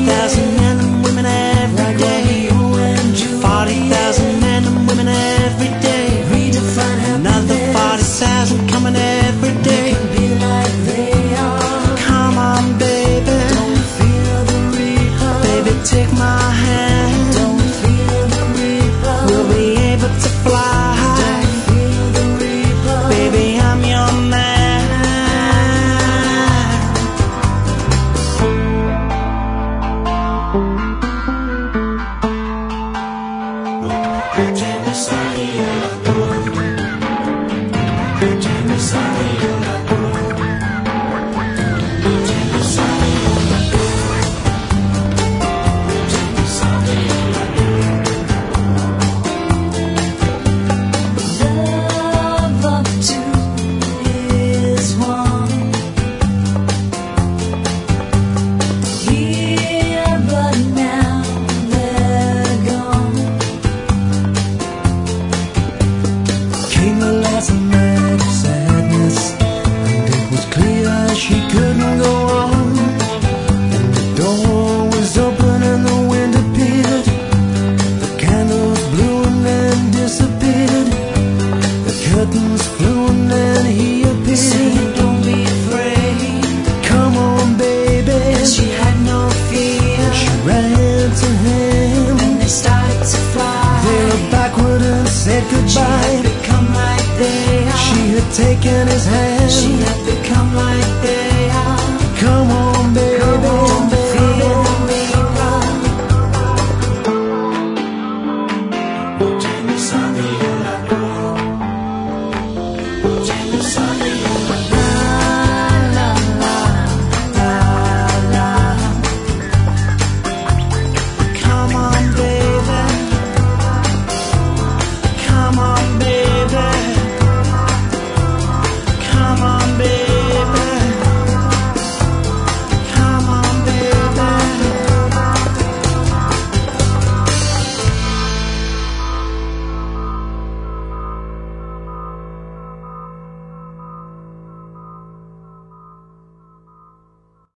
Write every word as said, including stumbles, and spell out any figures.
thousand men and women every day. Forty thousand men and women every day. Another forty thousand coming every day. Come on, baby. Baby, take my hand. We'll be able to fly. Baby, I'm your man. Last night of sadness, and it was clear she couldn't go on. And the door was open and the wind appeared. The candles blew and then disappeared. The curtains flew and then he appeared. Said, don't be afraid. Come on, baby. And she had no fear. And she ran to him, and they started to fly. They looked backward and said goodbye. She had become right there. She had taken his hand. She had